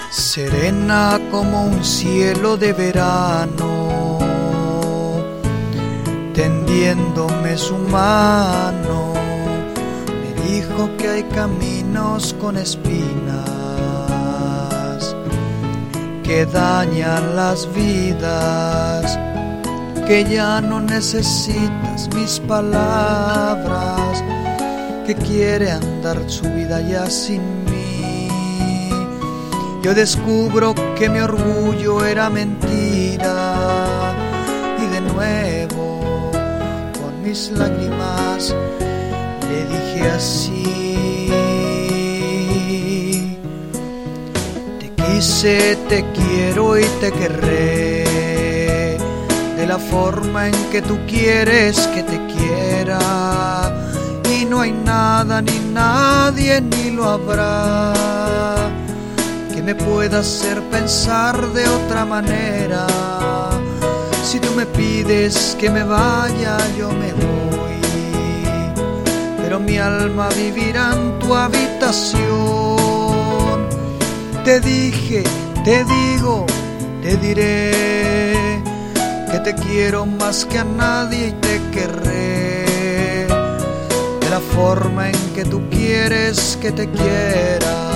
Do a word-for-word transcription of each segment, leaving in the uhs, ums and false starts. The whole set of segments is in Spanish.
serena como un cielo de verano, tendiéndome su mano, me dijo que hay caminos con espinas que dañan las vidas, que ya no necesitas mis palabras, que quiere andar su vida ya sin mí. Yo descubro que mi orgullo era mentira y de nuevo con mis lágrimas le dije así: te quise, te quiero y te querré de la forma en que tú quieres que te quiera, y no hay nada ni nadie ni lo habrá que me pueda hacer pensar de otra manera. Si tú me pides que me vaya, yo me voy, pero mi alma vivirá en tu habitación. Te dije, te digo, te diré que te quiero más que a nadie y te querré de la forma en que tú quieres que te quiera.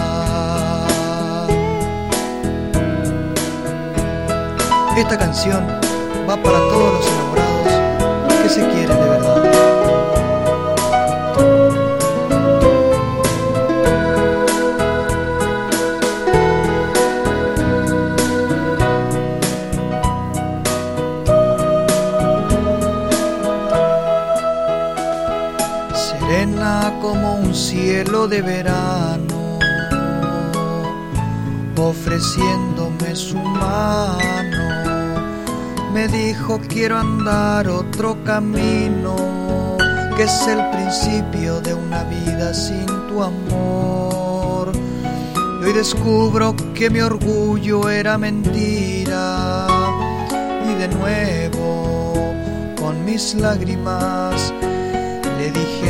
Esta canción va para todos los enamorados que se quieren de verdad. Serena como un cielo de verano, ofreciéndome su mano, me dijo quiero andar otro camino, que es el principio de una vida sin tu amor. Y hoy descubro que mi orgullo era mentira, y de nuevo con mis lágrimas le dije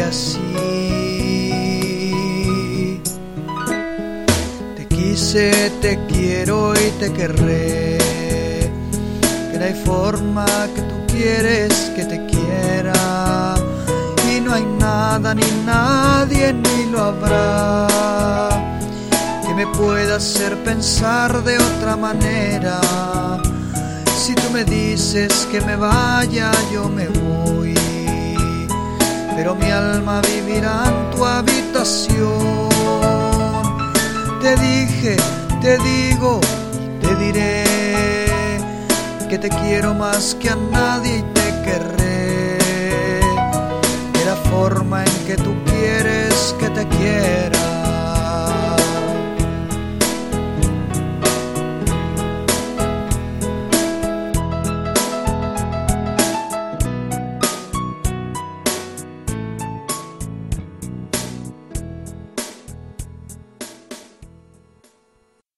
así: te quise, te quiero y te querré, que no hay forma que tú quieres que te quiera, y no hay nada ni nadie ni lo habrá que me pueda hacer pensar de otra manera. Si tú me dices que me vaya, yo me voy, pero mi alma vivirá en tu habitación. Te dije, te digo, te diré que te quiero más que a nadie y te querré